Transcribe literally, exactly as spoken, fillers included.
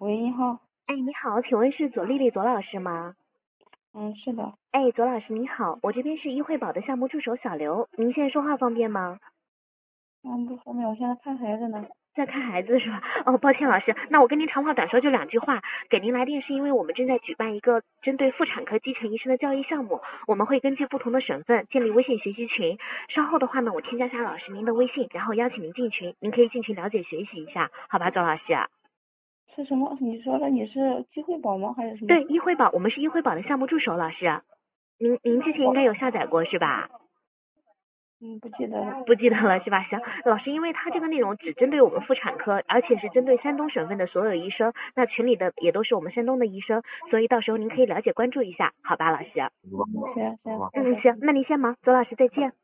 喂，你好。 哎，你好，请问是左丽丽左老师吗？ 嗯，是的。 哎，左老师你好，我这边是医惠宝的项目助手小刘，您现在说话方便吗？ 嗯，不方便，我现在看孩子呢。 在看孩子是吧？哦，抱歉老师，那我跟您长话短说，就两句话。给您来电是因为我们正在举办一个针对妇产科基层医生的教育项目，我们会根据不同的省份建立微信学习群。稍后的话呢，我添加下老师您的微信，然后邀请您进群，您可以进群了解学习一下，好吧，左老师？ 是什么？你说的你是机会宝吗？还是什么？ 对，医惠宝，我们是医惠宝的项目助手，老师。您您之前应该有下载过是吧？ 嗯，不记得了。 不记得了是吧？行，老师，因为他这个内容只针对我们妇产科，而且是针对山东省份的所有医生，那群里的也都是我们山东的医生，所以到时候您可以了解关注一下，好吧，老师？ 嗯，行行，好嗯， 的。 行，那您先忙，左老师再见。